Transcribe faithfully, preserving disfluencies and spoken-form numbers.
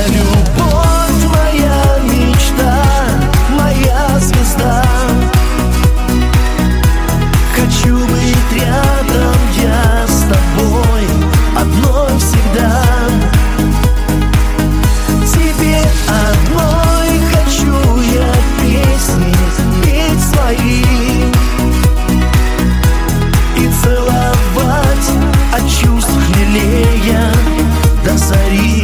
любовь, моя мечта, моя звезда. Хочу быть рядом я с тобой, одной всегда. Тебе одной хочу я песни петь свои и целовать от чувств лелея до зари.